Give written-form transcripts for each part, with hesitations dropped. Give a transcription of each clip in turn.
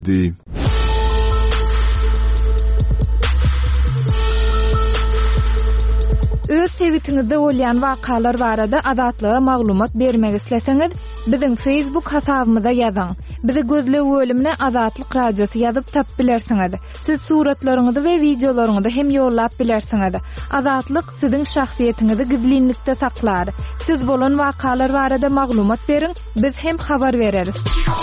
Öz sewitinizde bolýan wakalar barada adatlyga maglumat bermek isleseňiz, biziň Facebook hasabymyza ýazyň. Bizi gözlep bölümine Azatlyk Radiosu ýazyp tapyp bilersiňiz. Siz suratlaryňyzy we videolaryňyzy hem ýollap bilersiňiz. Azatlyk siziň şahsiýetiniňizi gizlinlikde saklar. Siz bolan wakalar barada maglumat beriň, biz hem habar bereriz.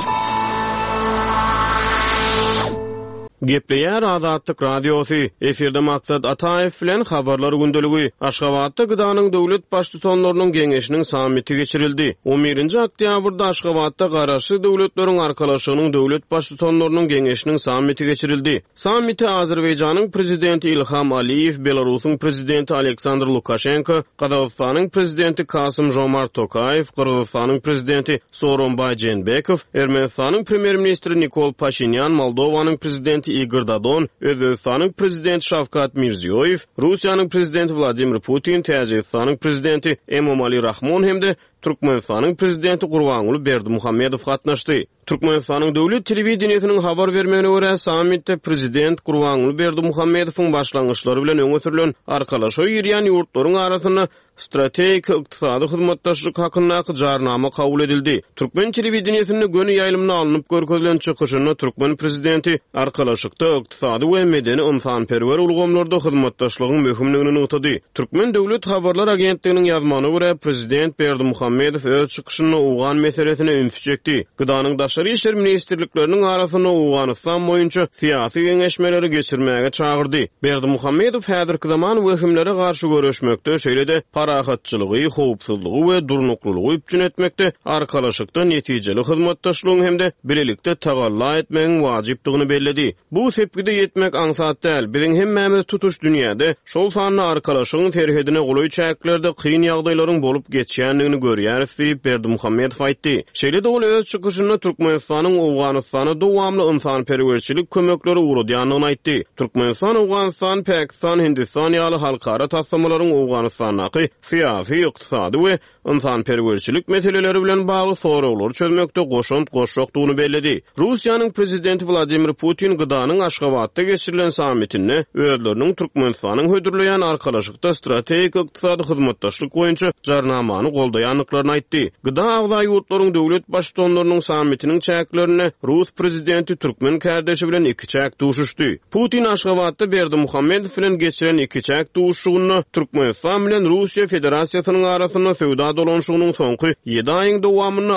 Gepleýär Azatlyk Radiosu. Eferde maksat Ataev bilen habarlar gündeligi. Aşgabatda Gydanyň döwlet başlyklarynyň geňeşiniň sammiti geçirildi. 11-nji oktýabrda Aşgabatda garaşy döwletleriň arkalaşygynyň döwlet başlyklarynyň geňeşiniň sammiti geçirildi. Sammiti Azerbaýjanyň prezidenti Ilham Aliýew, Belarusyň prezidenti Aleksandr Lukashenko, Kazakstanyň prezidenti Kasym-Jomart Tokayew, Kyrgyzstanyň prezidenti Sooronbay Jeenbekow, Ermenistanyň premier-ministri Nikol Pashinyan, Moldowanyň prezidenti Igor Dodon, Özbekistanyň prezidenti Şavkat Mirziyoyew, Russiýanyň prezidenti Vladimir Putin, Täjikistanyň prezidenti Emomali Rahmon hemde Türkmenistanyň prezidenti Gurbanguly Berdimuhammedow gatnaşdy. Türkmenistanyň döwlet telewizionynyň habar bermegine görä, sammitde prezident Gurbanguly Berdimuhammedowyň başlangyçlary bilen öňe sürülen arkalaşa ýürýän ýurtlaryň arasyna strategik ykdysady hyzmatdaşlyk hakyndaky jarnama kabul edildi. Türkmen telewizionynyň göni ýaýlymyna alınıp görkezlen çykyşyna Türkmen prezidenti arkalaşykda ykdysady we medeni ynsanperwer ulgamlarda hyzmatdaşlygyň möhümligini nutady. Türkmen döwlet habarlar agentliginiň ýazmanyna görä, prezident Berdimuhammedow öz çykyşyny ugan meselesine ünsi çekdi. Gydanyň daşary işler ministrlikleriniň arasyna Awganistan boýunça syýasy geňeşmeleri geçirmäge çagyrdy. Berdimuhammedow häzirki zaman wehimlere garşy görüşmekde, şeýle-de parahatçylygy, howpsuzlygy we durnuklulygy üpjün etmekde, arkalaşykda netijeli hyzmatdaşlygyň hemde bilelikde tagalla etmegiň wajypdygyny belledi. Bu sepgide yetmek aňsat däl. Biziň hemmämiz tutuş dünýäde şol sanyny arkalaşygyň terhedine goly çäklerde kyn ýagdaýlaryň bolup geçýändigini görýäris diýip Berdimuhammedow aýtdy. Şeýle-de ol öz çykyşynda Türkmenistanyň Awganystana dowamly ynsanperwerçilik kömekleri uradýanyny aýtdy. Türkmenistan, Awganistan, Pakistan, Hindistan ýaly halkara taslamalaryň Awganystanaky syýasy, ykdysady we ynsanperwerçilik meseleleri bilen bagly soraglary çözmekde goşokdygyny belledi. Russiýanyň prezidenti Vladimir Putin Gydanyň Aşgabatda geçirilen sammitinde özleriniň Türkmenistanyň hödürleýän arkalaşykda strategik ykdysady hyzmatdaşlyk boýunça jarnamany goldaýanlyklaryny aýtdy. Gyda agza ýurtlaryň döwlet başlyklarynyň sammitiniň çäklerine Rus prezidenti Türkmen kardeşi bilen iki çäk duşuşdy. Putin Aşgabatda Berdimuhammedow bilen geçiren iki çäk duşuşygyny Türkmenistan bilen Russiýa Federasiýasynyň arasyna söwda dolanşygynyň soňky 7 aýyň dowamyny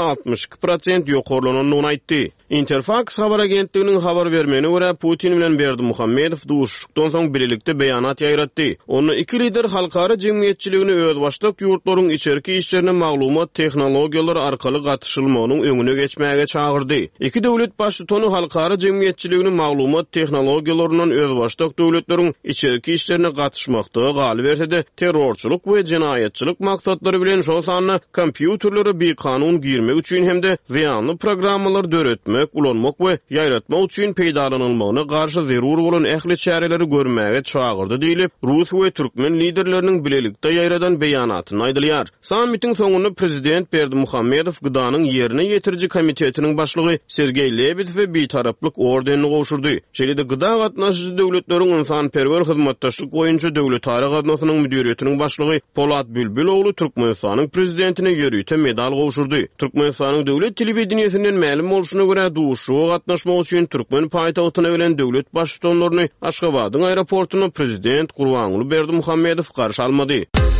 62% ýokarlanyny aýtdy. Interfax habar agentliginiň habar bermegine görä, Putin bilen Berdimuhammedow duşuşykdan soň birlikde beýanat ýaýratdy. Onu iki lider halkara jemgyýetçiligini öz başlyk ýurtlaryň içerki işlerine maglumat tehnologiýalary arkaly gatnaşylmagynyň öňüne geçmäge çagyrdy. İki döwlet başlyklary halkara jemgyýetçiligini maglumat tehnologiýalarynyň öz başlyk döwletleriň içerki işlerine gatnaşmakda galy berse-de terrorçylyk we jinaýatçylyk maksatlary bilen şol sanyny kompýuterlere bekanun girmek üçin hemde ziyanly programmalar döretmek, ulanmak we ýaýratmak üçin peýdalanylmagyna garşy zerur bolan ähli çäreleri görmäge çagyrdy diýilip, Rus we Türkmen liderleriniň bilelikde ýaýradan beýanatyny aýdylýar. Sammitin soňunda prezident Berdimuhammedow Gydanyň ýerine ýetiriji komitetiniň başlygy Sergey Lebedew we bitaraplyk ordenini gowşurdy. Şeýle-de Gyda gatnaşyjy döwletleriň ynsanperwer hyzmatdaşlyk boýunça döwletary gatnaşynyň müdiriýetiniň başlygy Polat Bülbüloğlu Türkmenistanyň prezidentine ýörüýte medal gowşurdy. Türkmenistanyň döwlet telewizionynyň ma'lum bolşuny görä, duşuga gatnaşmak üçin Türkmen paýtagtyna gelen döwlet başlyklaryny Aşgabatyň aeroportuna prezident Gurbanguly Berdimuhammedow garşy almady.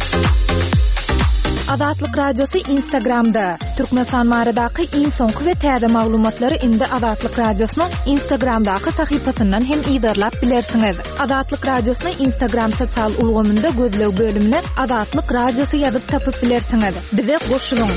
Azatlyk Radiosu Instagramda. Türkmenistan baradaky iň soňky we täze maglumatlary indi Azatlyk Radiosynyň Instagramdaky sahypasyndan hem ýydarlap bilersiňiz. Azatlyk Radiosynyň Instagram sosial ulgamynda gözlek bölümine Azatlyk Radiosu ýazyp tapyp bilersiňiz. Bize goşulyň.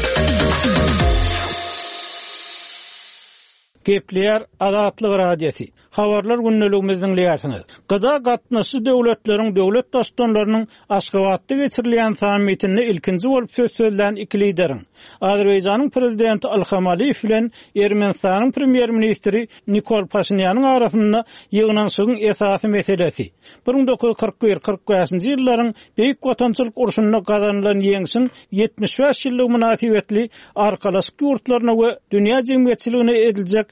Gepleýär Azatlyk Radiosu. Habarlar günneligimizden diňleýärsiňiz. Gyda gatnaşy döwletleriň döwlet dostlarlarynyň Aşgabatda geçirilýän sammitinde ilkinji bolup söz söýlen iki lideriň Azerbaýjanyň prezidenti Ilham Aliýew bilen Ermenistanyň premier-ministri Nikol Pashinyanyň arasynda ýygnanşygyň esasy meselesi 1941-45-nji ýyllaryň beýik watançylyk urşunyna gazanylan ýeňsiň 75 ýyllyk münasibetli arkalaşyk ýurtlaryna we dünýä jemgyýetçiligine ediljek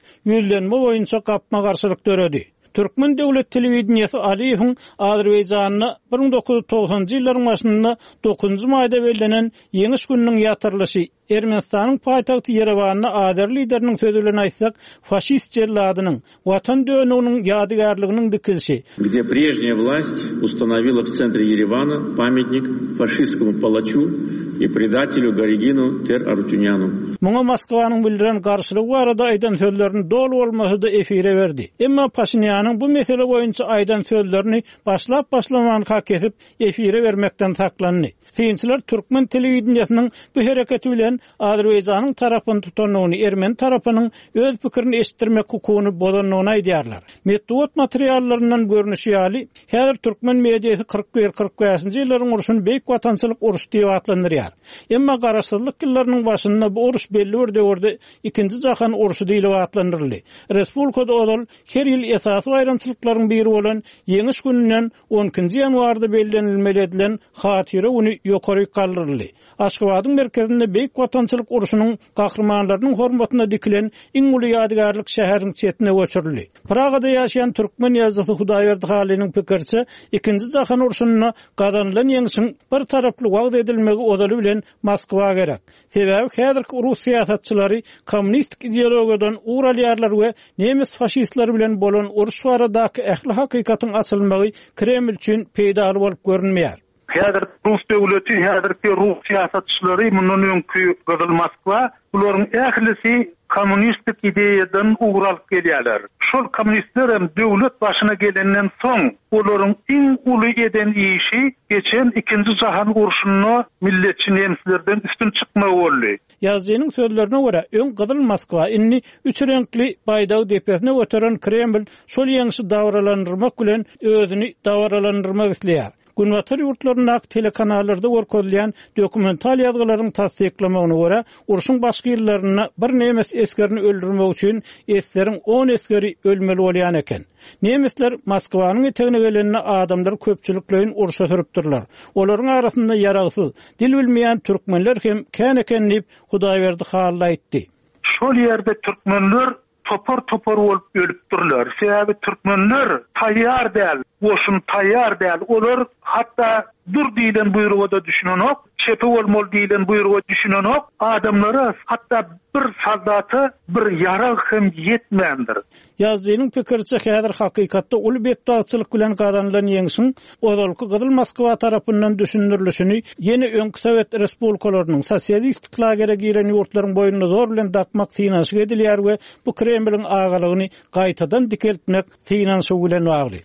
yüzlenme boýunça gapma garşylyk döredi. Türkmen Döwlet Telewizionyasy Aliýewiň Azerbaýjanyna 1990-njy ýyllaryň başynda 9-njy maýda belenen Ýeňiş gününiň ýatyrlyşy Ermenistanyň paýtagty Yerewanyna ader lideriniň sözü bilen aýtsak, faşist jelladynyň watan dönüginiň ýadygarlygynyň dikilşi. Где прежняя власть установила в центре Еревана памятник фашистскому палачу и предателю Гаригину Тер-Арутюняну. Muňa Moskwanyň bildiren garşylygy barada aýdan sözlerini dolu bolmasy da efire berdi. Emma Paşinýanyň bu mesele boýunça aýdan sözlerini başlap-başlamany hak edip efire bermekden saklandy. Synçylar Türkmen telewizionyanyň bu hereketi bilen Azerbaýjanyň tarapyny tutanyny, Ermeni tarapynyň öz pikirini eşitdirmek hukugyny bozanyny aýdýarlar. Medeniýet materiallaryndan görnüşi ýaly, häzir Türkmen mediýasy 41-45-nji ýyllaryň uruşyny beýik watançylyk uruş diýip adlandyrýar. Emma garaşsyzlyk ýyllarynyň başynda bu uruş belli bir döwürde ikinji jahan uruşy diýilip adlandyryldy. Respublikada olal her ýyl esasy aýramçylyklaryň biri bolan Ýeňiş gününden 10-njy ýanwarda bellenilmeli edilen hatyra güni ýokary kaldyryldy. Aşgabatyň merkezinde beýik watançylyk uruşynyň gahrmanlarynyň hormatyna dikilen iň uly ýadygarlyk şäheriniň çetine göçürildi. Pragada ýaşaýan Türkmen ýazgysy Hudaýberdi Halynyň pikirçe, ikinji jahan uruşyna gazanylan ýeňişiň bir taraply wagt edilmegi odaly bilen Moskwa gerek. Sebäbi häzirki Rus siýasatçylary kommunistik ideologiýadan uralýarlar we nemis faşistler bilen bolan uruş baradaky ähli hakykatyň açylmagy Kreml üçin peýdaly bolup görünmeýär. Häzir Rus döwleti, häzirki Rus siýasatçylary mundan öňkü Gyzyl Moskwa, olaryň ählisi kommunistik ideýadan ugralyp gelýärler. Şol kommunistler hem döwlet başyna gelenden soň olaryň iň uly eden işi geçen ikinji jahan uruşyny milletçi nemislerden üstün çykmak boldy. Ýazgynyň sözlerine görä, öň Gyzyl Moskwa inni üç renkli baýdag depesine götüren Kreml şol ýeňişi dawralandyrmak bilen özüni dawralandyrmak isleýär. Günwatar ýurtlaryna telekanallarda görkezilýän dokumental ýazgylaryň tasdiklamagyna görä, uruşyň başga ýyllaryna bir nemes eskerini öldürmek üçin esleriň 10 eskeri ölmeli bolýan eken. Nemisler Moskwanyň etegine gelenine adamlar köpçüliklerin uruşa sürüpdirler. Olaryň arasynda ýaragysyz, dil bilmeýän türkmenler hem kän ekenlip Hudaýberdi Haly aýtdy. Şol ýerde türkmenler topor bolup ölüpdirler. Sebäbi türkmenler taýýar däl, boşun taýýar däl. Olar hatda dur diýilen buýruga da düşünenok, çepe bolmaly diýilen buýruga düşünenok, adamlara hatda bir soldaty bir ýarag hem ýetmändir. Ýazgynyň pikirçe häzir hakykatda uly betdagçylyk bilen gazanylan ýeňişiň odalky Gyzyl Moskwa tarapyndan düşündirilişini ýene öňkü Sowet respublikalarynyň sosialistik lagere giren ýurtlaryň boýuna zor bilen dakmak synanşy edilýär we bu Kremliň agalygyny gaýtadan dikeltmek synanşy bilen bagly.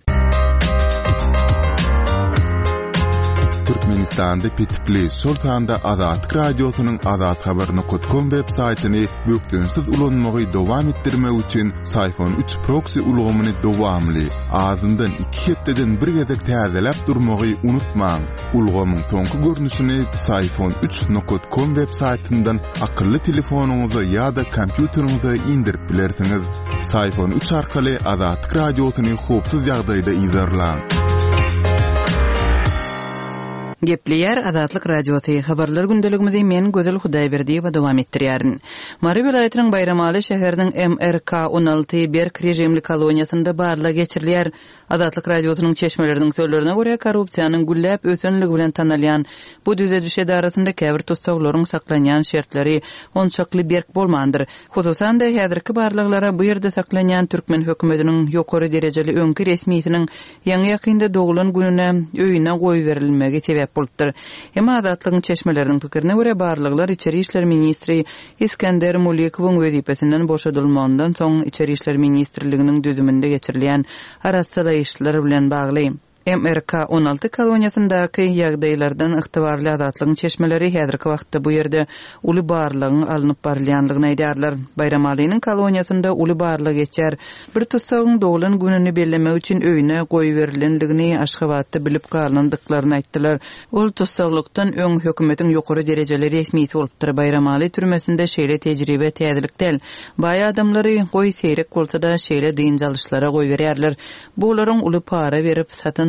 Türkmenistanda pitipli Sultanda Azat radiosynyň azathabar.com web saýtyny bökdünsiz ulanmagy dowam etdirmek üçin Sayfon 3 proxy ulgamyny dowamly azyndan 2 hepdeden bir gezek täzelep durmagy unutmaň. Ulgamyň soňky görnüşini sayfon3.com web saýtyndan akylly telefonuňyza ýa-da kompýuteriňize indirip bilersiňiz. Sayfon 3 arkaly Azat radiosyny hopsuz ýagdaýda izlerläň. Gepleýär Azatlyk radiosy habarlar gündeligimizi men Gözel Hudaýberdi we dowam etdirýärin. Mary welaýatynyň Bayramaly şäheriniň MRK-16 Berk rejimli koloniýasynda barla geçirilýär. Azatlyk radiosynyň çeşmeleriniň sözlerine görä korrupsiýanyň güllep ösenligi bilen tanalýan bu düze düşede arasynda käbir tutsaglaryň saklanýan şertleri onçakly berk bolmandyr. Hususan da häzirki barlyklara bu ýerde saklanýan türkmen hökümetiniň ýokary derejeli öňkü resmiýetiniň ýaňy ýakynda doglan gününe öýüne goý berilmegi sebäp bolupdyr. Hem Azatlygyň çeşmeleriniň pikirine görä barlyklar İçeri işler ministri İskender Mulikowyň wezipesinden boşadylmandan soň İçeri işler ministrliginiň düzüminde geçirilýän araçsal işler bilen bagly. MRK-16 koloniýasyndaky ýagdaýlardan ygtybarly azatlygyň çeşmeleri häzirki wagtda bu ýerde uly barlygyň alınıp barylýanlygyny aýdarlar. Bayramalynyň koloniýasynda uly barlyk geçer. Bir tutsagyň doglan gününi bellemek üçin öýüne goý berilendigini Aşgabatda bilip galandyklaryny aýtdylar. Ol tutsaglykdan öň hökümetiň ýokary derejeli resmiýeti bolupdyr. Bayramaly türmesinde şeýle tejribe täzelikdel. Baý adamlary goý seyrek bolsa da şeýle dynjalışlara goý berýärler. Bu olaryň uly para berip satyn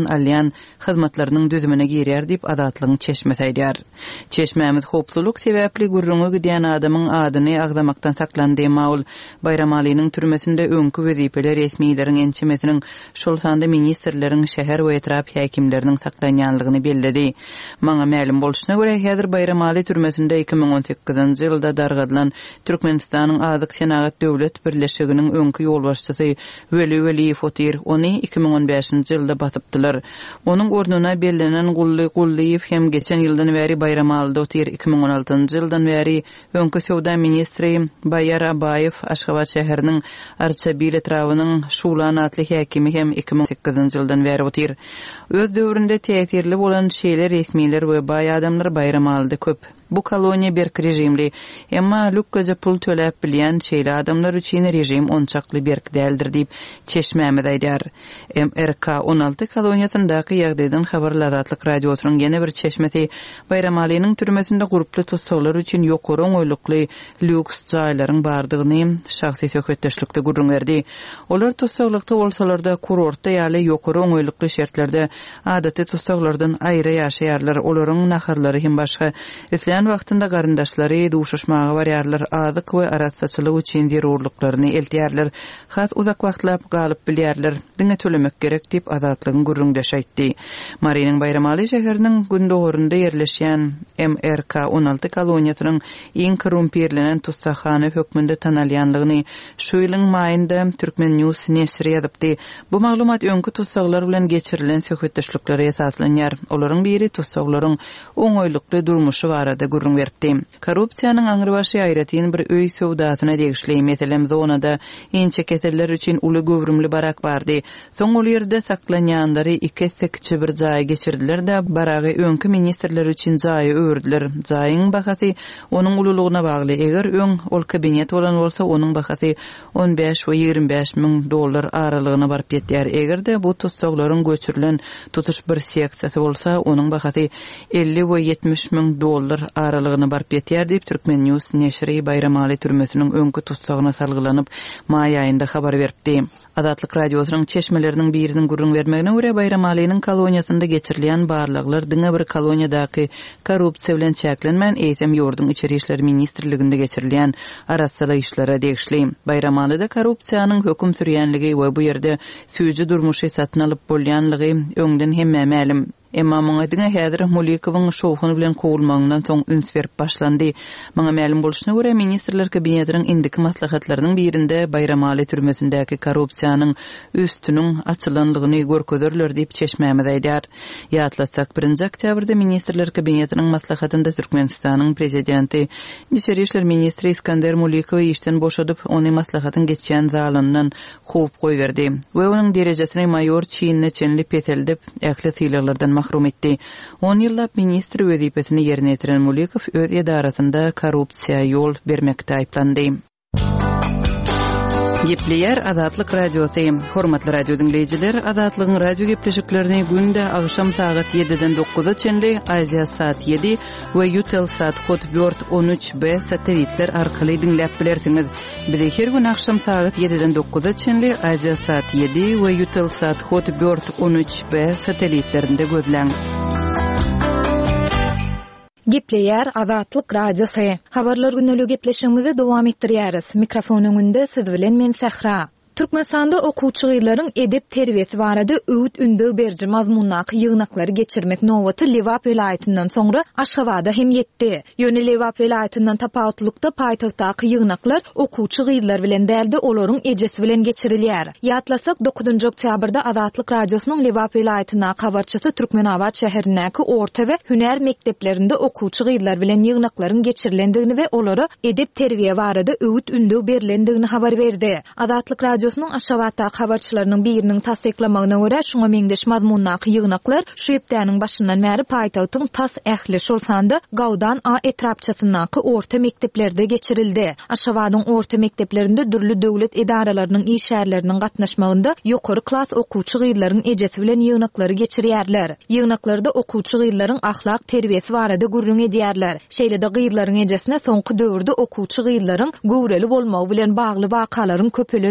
alyan hyzmatlarynyň düzümine girýär diýip adatlygyň çeşmesi aýdýar. Çeşmämiz hopsuluk sebäpli gurrungy gidýän adamyň adyny agdamakdan saklandy maul Bayram Aliýnyň türmesinde öňkü wezipeler resmiýleriň ençemesiniň şol sanda ministrleriň şäher we etrap häkimleriniň saklanýanlygyny belledi. Maňa ma'lum bolşyna görä häzir Bayram Aliýy türmesinde 2018-nji ýylda dargadylan Türkmenistanyň Azyk Senagat Döwlet Birleşiginiň öňkü ýolbaşçysy Veli Veliýew otyr. Ony 2015-nji ýylda basypdylar. Onuň ornuna bellenen Gulliýew hem geçen ýyldan bäri Bayram Aliýda otyr. 2016-njy ýyldan bäri öňkü sowda ministri Bayar Abaýew Aşgabat şäheriniň Arçabil etrawynyň Şulan atly häkimi hem 2008-nji ýyldan bäri otyr. Öz döwründe täsirli bolan şeýler resmiýler we baý adamlar Bayram Aliýda köp. Bu koloniya berk rejimli, emma lükkaja pul töläp bilýän şeýle adamlar üçin rejim onçakly berk däldir diýip çeşmämiz aýdýar. MRK 16 koloniýasyndaky ýagdaýdan habarladatlyk radiosynyň ýene bir çeşmesi Bayram Aliýnyň türmesinde gruply tutsaglar üçin ýokary oňoýlukly lüks jaýlaryň bardygyny şahsy söhbetdeşlikde gurrun berdi. Olar tutsaglykda bolsalarda kurortda ýaly ýokary oňoýlukly şertlerde adaty tutsaglardan aýra ýaşaýarlar. Olaryň naharlary hem başga wagtynda garyndaşlary duşuşmagy barýarlar, azyk we aratsaçylyk üçin zerurlyklaryny eltýärler, hat uzak wagtlap galyp bilýärler. Diňe tölemek gerek diýip azatlygyň gurrundaş aýtdy. Mariýanyň Bayram Aliýy şäheriniň gündogorunda ýerleşýän MRK 16 koloniýasynyň iň korrumperlenen tutsakxana hökmünde tanalýanlygyny şu ýylyň maýynda Türkmen News nesri ýazypdy. Bu maglumat öňkü tutsaklar bilen geçirilen söhbetdeşliklere esaslanýar. Olaryň biri tutsaklaryň oňoýlukly durmuşy barada gurrun beripdi. Korrupsiýanyň aňyrbaşy aýratyn bir öý sowdasyna degişli. Meselem zonada inçe keteller üçin uly göwrümli barak bardy. Soň ol ýerde saklanýanlary iki sekçi bir jaýa geçirdiler-de baragy öňkü ministrler üçin jaýy öwürdiler. Jaýyň bahasy onuň ululugyna bagly. Eger öň ol kabinet bolan bolsa onuň bahasy 15 we 25 000 dollar aralygyna baryp ýetýär. Egerde bu tutsaklaryň göçürilen tutuş bir seksiýasy bolsa onuň bahasy 50 we 70 000 dollar aralygyna baryp ýetýär diýip Türkmen News neşri Bayram Aliýy türmesiniň öňkü tutsagyna salgylanyp maý aýynda habar beripdi. Adatlyk radiosynyň çeşmeleriniň biriniň gurrun bermegine görä Bayram Aliýnyň koloniýasynda geçirilen barlyklar diňe bir koloniýadaky korrupsiýa bilen çäklenmän eýsem ýurdun içeri işleri ministrliginde geçirilen arassaly işlere degişli. Bayram Aliýda korrupsiýanyň höküm sürýänligi we bu ýerde süýji durmuşy satyn alyp bolýanlygy öňden hemme ma'lum. Emma maňa diňe häzir Mulikowyň şowhuny bilen kowulmagyňdan soň üns berip başlandy. Maňa ma'lum bolşyna görä ministrler kabinetiniň indiki maslahatlarynyň birinde Bayram Aliýy türmesindäki korrupsiýanyň üstüniň açylanlygyny görkezerler diýip çeşmämiz aýdýar. Ýatlasak 1-nji oktýabrda ministrler kabinetiniň maslahatynda Türkmenistanyň prezidenti Içeri işler ministri İskender Mulikowy işden boşadyp ony maslahatyň geçýän zalyndan howp goýberdi we onuň derejesini mayor çynyny çenli peteldip ähli sylalardan mahrum etdi. 10 ýyllap ministri wezipesini ýerine ýetiren Mulikow öz edarasynda korrupsiýa ýol bermekde aýplandy. Gepleýär Azatlyk radiosy. Hormatly radio dinleýijiler, Azatlygyň radio gepleşiklerini günde agşam saat 7-den 9-a çenli Aziya saat 7 we Eutelsat kod 413B satelitler arkaly dinläp bilersiňiz. Bizi her gün agşam saat 7-den 9-a çenli Aziya saat 7 we Eutelsat kod 413B satelitlerinde gözläň. Gepleýär Azatlyk radiosu. Habarlar günlügi gepleşigimizi dowam etdirýäris. Mikrofonyň önünde siz bilen men Sahra. Türkmenistanda okuwçy gyýlaryň edep terbiyesi barada öwüt ündö berji mazmunlaky ýygnaklary geçirmek nowaty Lewap welaýatyndan soňra Aşgabatda hem ýetdi. Ýöne Lewap welaýatyndan tapawutlukda paýtagtdaky ýygnaklar okuwçy gyýlar bilen däldi, olaryň ejesi bilen geçirilýär. Ýatlasak 9-njy oktýabrda Azatlyk radiosynyň Lewap welaýatyna habarçysy Türkmenabad şäherindäki orta we hüner mekdeplerinde okuwçy gyýlar bilen ýygnaklaryň geçirilendigini we olary edep terbiýe barada öwüt ündö berilendigini habar berdi. Azatlyk radiosynyň Aşgabatda habarçylarynyň biriniň tasdiklamagyna görä şuňa meňdeş mazmunlaky ýygnaklar şu ýepdäniň başyndan bäri paýtagtyň tas ähli şol sanda Gawdan a etrapçasyndaky orta mekdeplerde geçirildi. Aşgabatyň orta mekteplerinde dürli döwlet edaralarynyň işärleriniň gatnaşmagynda ýokary klas okuwçy gyýlaryň ejesi bilen ýygnaklary geçirýärler. Ýygnaklarda okuwçy gyýlaryň ahlak terbiyesi barada gurrun edýärler. Şeýle-de gyýlaryň ejesine soňky döwürde okuwçy gyýlaryň göwreli bolmagy bilen bagly wakalaryň köpelendigini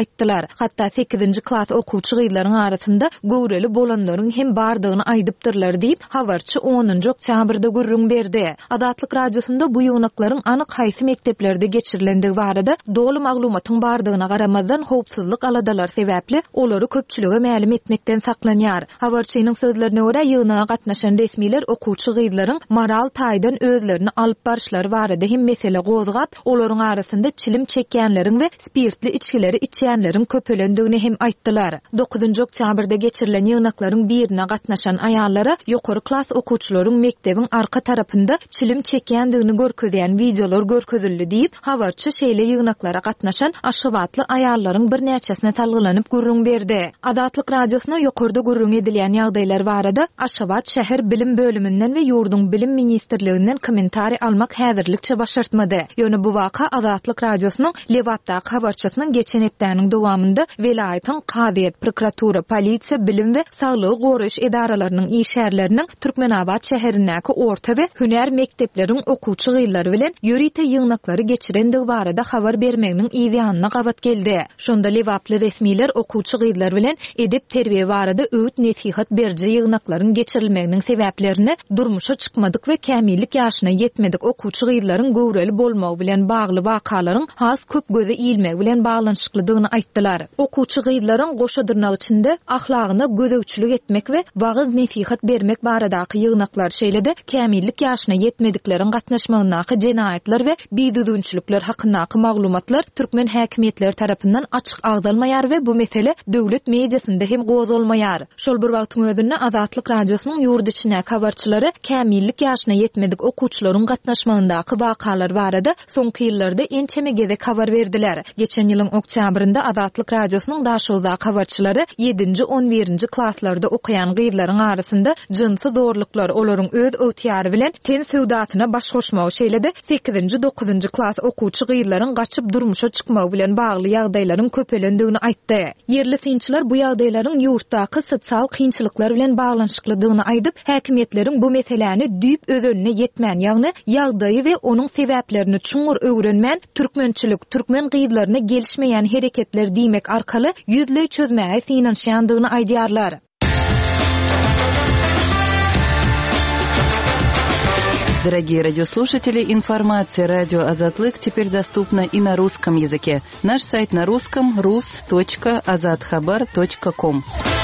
aýtdylar. Hatda 8-nji klass okuwçy gyzlaryň arasynda göwreli bolanlaryň hem bardygyny aýdypdyrlar diýip habarçy 10-njy oktýabrda gürrüň berdi. Adatlyk radiosunda bu ýygnaklaryň anyk haýsy mekteplerde geçirilendigi barada dogry maglumatyň bardygyna garamazdan howpsuzlyk aladalar sebäpli olary köpçülüge mälim etmekden saklanýar. Habarçynyň sözlerine görä ýygnaga gatnaşan resmiler okuwçy gyzlaryň moral taýdan özlerini alyp barşlary barada hem mesele gozgap, olaryň arasynda çilim çekýänleriň we spirtli içkileri içýänleriň köpelendigini hem aýtdylar. 9-njy oktýabrda geçirilen ýygnaklaryň birine gatnaşan aýallara ýokary klass okuwçylaryň mektebiň arka tarapynda çilim çekýändigini görkezýän videolar görkezildi diýip habarçy şeýle ýygnaklara gatnaşan aşgabatly aýallaryň bir näçesine talgylanyp gürrüň berdi. Adatlyk radiosuna ýokarda gürrüň edilýän ýagdaýlar barada Aşgabat şäher bilim bölüminden we ýurduň bilim ministrliginden kommentari almak häzirlikçe başartmady. Ýöne bu waka Adatlyk radiosynyň Lewatdaky habarçysynyň geçen hepdäniň dowamında welaýatyň Qadyýet, prokuratura, polisiýa, bilim we saglygy goraýyş edaralarynyň işärleriniň Türkmenabad şäherindäki orta we hüner mektepleriň okuwçy gyzlary bilen ýörite ýygnaklary geçirendigi barada habar bermeginiň ýa-da gabat geldi. Şonda Lewaply resmiler okuwçy gyzlar bilen edep terbiýe barada öwüt nesihat berji ýygnaklaryň geçirilmeginiň sebäplerini, durmuşa çykmadyk we kämillik ýaşyna ýetmedik okuwçy gyzlaryň göwreli bolmagy bilen bagly wakalaryň has köp göze iýilmegi bilen baglanyşyklydygyny aýtdylar. Okuwçy gyzlaryň goşadyrnak içinde ahlagyna gözegçilik etmek we wagyz nesihat bermek baradaky ýygnaklar şeýlede kämillik ýaşyna ýetmedikleriň gatnaşmagyndaky jenaýatlar we biýdüdünçülükler hakyndaky maglumatlar türkmen häkimetleri tarapyndan açyk agdalmaýar we bu mesele döwlet mediasynda hem gozulmaýar. Şol bir wagtyň özünde Adatlyk radiosynyň ýurt içine habarçylary kämillik ýaşyna ýetmedik okuwçylaryň gatnaşmagyndaky wakalar barada soňky ýyllarda ençeme gezek habar berdiler. Geçen ýylyň oktýabrynda Adatlyk radiosynyň daşowda habarçylary 7-nji 11-nji klasslarda okuyan gyzlaryň arasynda jinsy zorluklar olaryň öz öwtýary bilen ten sewdasyna baş goşmagy şeýlede 8-nji 9-njy klass okuwçy gyzlaryň gaçyp durmuşa çykmagy bilen bagly ýagdaýlaryň köpelendigini aýtdy. Yerli synçylar bu ýagdaýlaryň ýurtdaky sosial kynçylyklar bilen baglanyşyklydygyny aýdyp, häkimetleriň bu meseleni düýüp öz önüne ýetmän ýagny ýagdaýy we onuň sebäplerini çuňur öwrenmän türkmençilik, türkmen gyzlaryna gelişmeýän hereketler diýmek arkaly ýüzle çözmäge synanşýandygyny aýdýarlar. Дорогие радиослушатели, информация «Радио Азатлык» теперь доступна и на русском языке. Наш сайт на русском rus.azatxabar.com.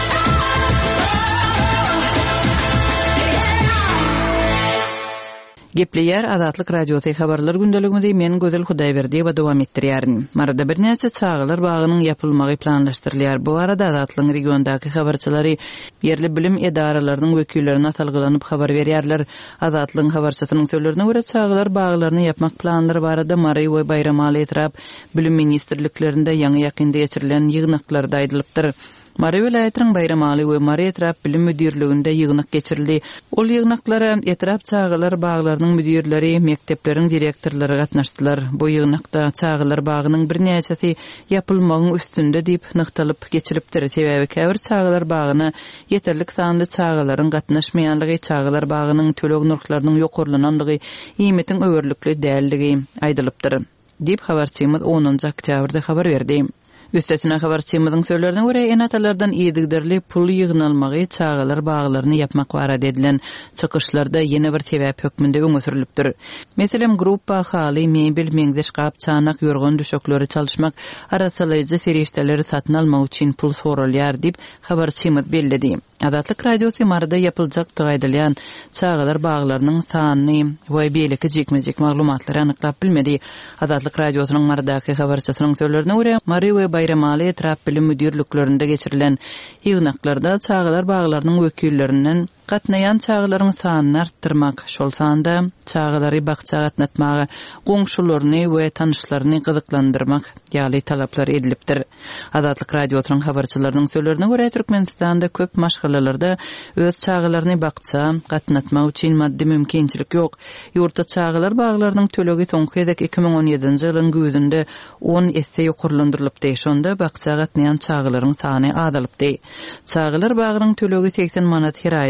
Gepleýär Adatlyk radiosy habarlar gündeligimizi men Gözel Hudaýberdi we dowam etdirýärin. Marada bir näçe çağılar bagynyň ýapylmagy planlaşdyrylýar. Bu arada Adatlyň regiondaky habarçylary yerli bilim edaralarynyň wekillerine atalgylanyp habar berýärler. Adatlyň habarçysynyň sözlerine görä çağılar baglaryny ýapmak planlary barada Mary we Bayramaly etrap bilim ministrliklerinde ýaňy ýakynda geçirilen ýygnaklarda aýdylypdyr. Mary welaýatynyň Bayramaly we Mary etrap bilim müdirliginde ýygnak geçirildi. Ol ýygnaklara etrap çağılar baglarynyň müdirleri, mektepleriň direktorlary gatnaşdylar. Bu ýygnakda çağılar bagynyň bir näçesi ýapylmagyň üstünde diýip nyktalyp geçiripdir. Sebäbi käbir çağılar bagyny ýeterlik sanda çağılaryň gatnaşmaýanlygy, çağılar bagynyň töleg nurklarynyň ýokurlanandygy, iýmetiň öwürlükli dälligi aýdylypdyr. Diýip habarçymyz 10-njy oktýabrda habar berdi. Üstesine habarçymyzyň sözlerine görä enatalardan ýedigdirli pul ýygnalmagy çağılar baglaryny ýapmak barada edilen çykyşlarda ýene bir sebäp hökmünde öňe sürilipdir. Meselem gruppa haly mebel, meňzeş gap, çanak, ýorgan düşekleri çalışmak, arasalyjy serişdeleri satyn almak üçin pul soralýar diýip habarçymyz belledi. Adatlyk radiosy marada ýapyljak taýdalýan çağılar baglarynyň sanyny we beýleki jekmejek maglumatlary anyklap bilmedi. Adatlyk radiosynyň maradaky habarçysynyň sözlerine görä Mary we Bayramaly etrap bilim müdirliklerinde geçirilen ýygnaklarda çağılar baglarynyň wekillerinden gatnaýan çağılaryň sanyny artdyrmak, şol sanda çağılary bakça gatnatmagy, goňşularyny we tanışlaryny gyzyklandyrmak ýaly talaplar edilipdir. Adatlyk radiosynyň habarçylarynyň sözlerine görä Türkmenistanda köp maşgalalarda öz çağılaryny bakça gatnatmak üçin maddi mümkinçilik ýok. Ýurtda çağılar baglarynyň tölegi soňky 2017-nji ýylyň güzünde 10 esse ýokurlandyrylypdy. Şonda bakça gatnaýan çağılaryň sany azalypdy. Çağılar bagynyň tölegi 80 manat her aýda.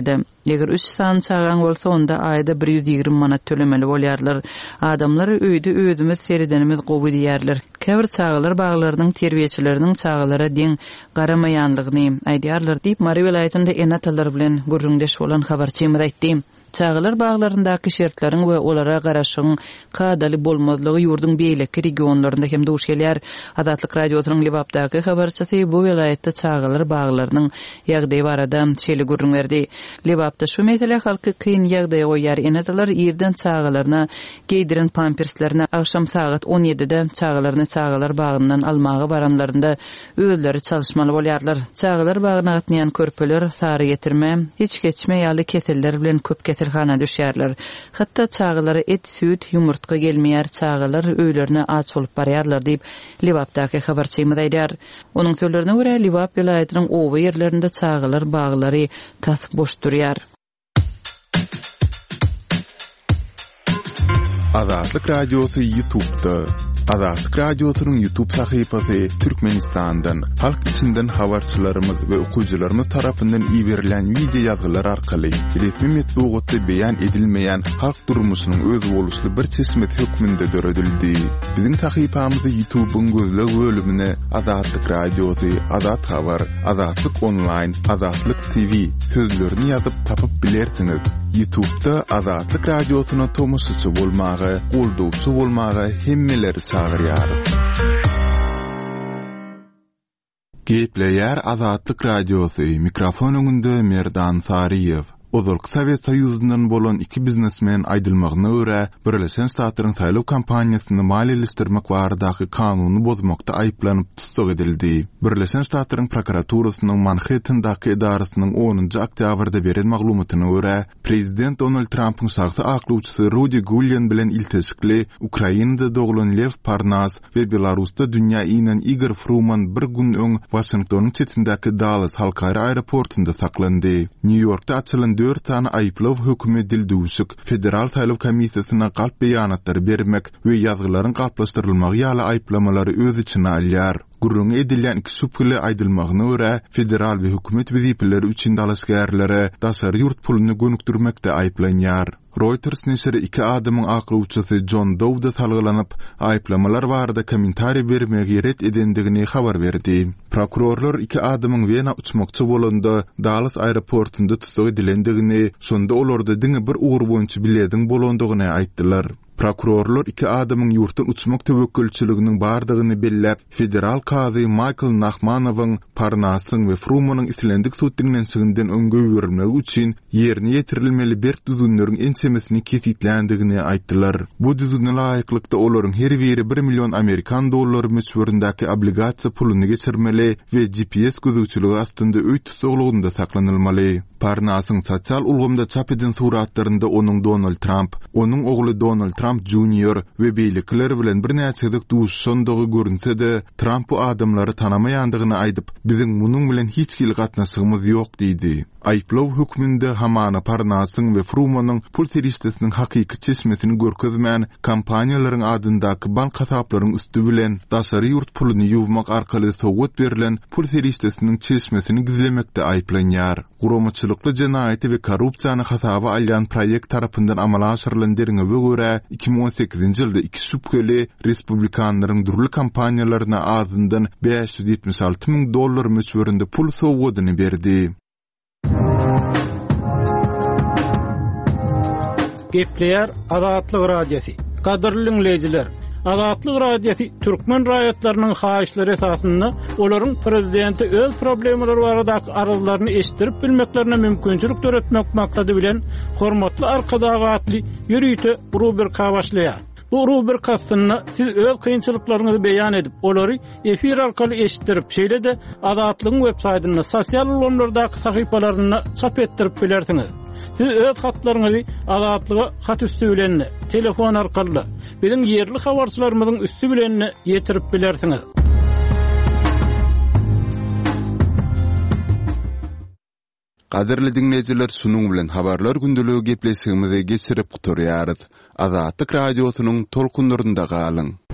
Eger 3 san çağan bolsa onda ayda 120 manat tölemeli bolýarlar. Adamlar öýde özümiz seridenimiz gowy diýerler. Käbir çağalar baglarynyň terbiýeçileriniň çağalara diň garamaýanlygyny aýdýarlar diýip Mary welaýetinde enatalar bilen gurrundeş bolan habarçymyz aýtdy. Çağalar bağlarındaky şertlerin we olara garaşyň kadaly bolmazlygy ýurdun beýleki regionlarynda hem duş gelýär. Azatlyk radiosynyň Libapdaky habarçysy bu welaýetde çağalar bağlarynyň ýagdaýy barada şeýle gurrun berdi. Libapda şu mesele halky kyn ýagdaýy goýar. Enatalar ýerden çağalarna geydiren pamperslerini akşam saat 17-de çağalar bağından almagy baranlarynda özleri çalışmaly bolýarlar. Çağalar bağına gatnaýan körpeler sary getirme, hiç geçme ýaly keseller bilen köp kasalxana düşýärler. Hatda çağalara et, süt, yumurtka gelmeýär, çağalar öýlerine aç bolup barýarlar diýip Libapdaky habarçymyz aýdýar. Onuň sözlerine görä Libap welaýatynyň owa ýerlerinde çağalar baglary tas boş durýar. Azatlyk Radiosu YouTube'da. Azatlyk Radiosynyň YouTube sahypasy Türkmenistandan, halk içinden habarçylarymyz we okuwçylarymyz tarapyndan iýerilen video ýazgylar arkaly resmi metbuatda beýan edilmeýän halk durmuşynyň öz boluşly bir çeşmet hökmünde döredildi. Biziň sahypamyzy YouTube'un gözleg bölümine Azatlyk Radiosu, Azat Habar, Azatlyk Online, Azatlyk TV sözlerini ýazyp tapyp bilersiňiz. YouTube'da Azatlyk Radiosyna tomusçy bolmagy, goldowçy bolmagy hemmeleri çağırýarys. Gepleýär Azatlyk Radiosu, mikrofon öňünde Merdan Sariýew. Ozurk Sowet Soýuzundan bolan iki biznesmen aýdylmagyna görä, Birleşen Ştatlaryň saýlaw kampaniýasyny maliýeleşdirmek baradaky kanuny bozmakda aýplanyp tutsak edildi. Birleşen Ştatlaryň prokuraturasynyň Manhattandaky edarasynyň 10-njy oktýabrda beren maglumatyna görä, Prezident Donald Trump'yň şahsy aklawçysy Rudy Giuliani bilen ilteşikli Ukrainada doglan Lev Parnas we Belarusda dünýä inen Igor Fruman bir gün öň Washingtonyň çetindeki Dallas halkara aeroportunda saklandy. New Yorkda açylan 4 tane aýplaw hökümi dildüşük federal saýlaw komissiýasyna galp beýanatlary bermek we ýazgylaryň galplaşdyrylmagy ýaly aýplamalary öz içine alýar. Gurrun edilen iki şüpheli aýdylmagyna görä, federal we hökümet wezipeleri üçin dalaşgärlere daşary ýurt puluny gönükdirmekde aýplanýar. Reuters neşri iki adamyň aklawçysy John Dowda salgylanyp, aýplamalar barada kommentari bermegi ret edendigini habar berdi. Prokurorlar iki adamyň Wiener uçmakçy bolanda Dallas aeroportunda tutsak edilendigini, şonda olarda diňe bir ugur boýunça bilediň bolandygyny aýtdylar. Prokurorlar iki adamyň ýurtdan uçmak tewekkülçiliginiň bardygyny bellep, federal kazy Michael Nachmanowyň Parnasyň we Frumanyň islendik suwtdyňdan öňge ýörülmegi üçin ýerine ýetirilmeli bir düzünleriň ençemesini kesitlendigini aýtdylar. Bu düzüne laýyklykda olaryň her biri $1 milyon Amerikan dollary möçberindäki obligasiýa pulyny geçirmeli we GPS gözüçiligi astynda öý tutsaglygynda saklanylmaly. Parnasyň sosial ulgamda çap eden suratlarynda onuň Donald Trump, onuň ogly Donald Trump Jr. we beýlikler bilen bir näçedik duşşandygy görünse-de, Trump bu adamlary tanamaýandygyny aýdyp, biziň munyň bilen hiç kili gatnaşygymyz ýok diýdi. Aýplaw hökmünde hamana Parnasyň we Frumanyň pul teristesiniň hakyky çeşmesini görkezmän kompaniýalaryň adyndaky bank hasaplarynyň üstü bilen daşary ýurt pulyny ýuwmak arkaly sowgat berilen pul teristesiniň çeşmesini gizlemekde aýplanýar. Guramaçylykly jenaýaty we korrupsiýany hasaba alýan proýekt tarapyndan amala aşyrylan derine görä 2018-nji ýylda iki şüpheli respublikanlaryň durly kampaniýalaryna azyndan $576,000 möçberinde pul sowgadyny berdi. Gepleýär Azatlyk Radiosu. Gadyrly dinleýijiler, Azatlyk Radiosu türkmen raýatlarynyň haýyşlary esasynda olaryň prezidenti öz problemleri baradaky arazylaryny eşdirip bilmeklerine mümkinçilik töretmek maksady bilen hormatly arkadagatly ýürüýte rubrika başlaýar. Bu rubrikasyny siz öz kynçylyklaryňyzy beýan edip, olary efir arkaly eşitdirip, şeýle-de Azatlygyň web-saýtyna, sosial ulanlardaky sahypalaryna çap etdirip bilersiňiz. Siz öz hatlaryňyzy Azatlyga hat üstü bilen, telefon arkaly, biziň ýerli habarçylarymyzyň üstü bilen ýetirip bilersiňiz. Qadirli dinleyijiler, şunuň bilen habarlar gündeligi gepleşigimizi geçirip guturýarys. Azatlyk Radiosynyň tolkunlarynda galyň.